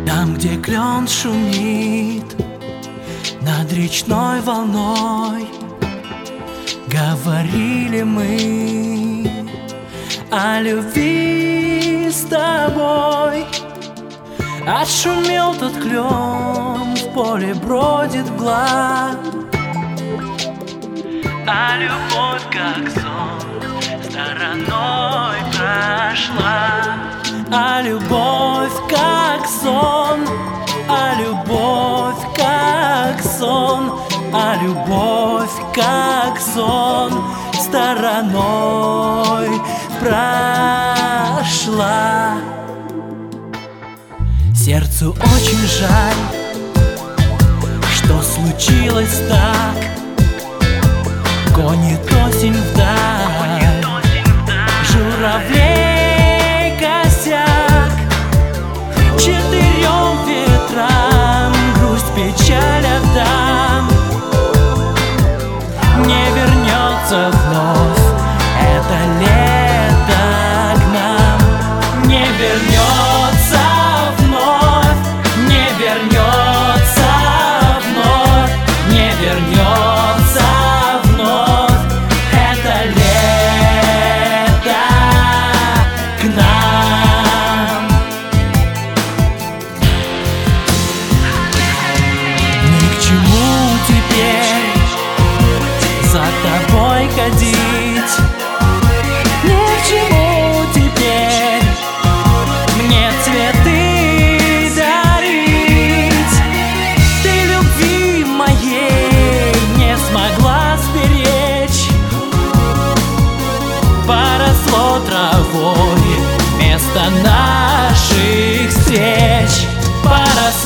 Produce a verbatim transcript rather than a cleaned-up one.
Там, где клен шумит над речной волной, говорили мы о любви с тобой. Отшумел тот клен, в поле бродит мгла, а любовь, как сон, стороной прошла. А любовь, как сон, а любовь, как сон, а любовь, как сон, стороной прошла. Сердцу очень жаль, что случилось так. Гонит осень вдаль, журавлей косяк. Четырем ветрам грусть, печаль отдам. Не вернется вновь это лето к нам. Не вернется вновь, не вернется вновь, не вернется вновь это лето к нам. Ни к чему теперь за тобой ходить, ни к чему теперь мне цветы дарить. Ты любви моей не смогла сберечь, поросло травой место наших встреч. Поросло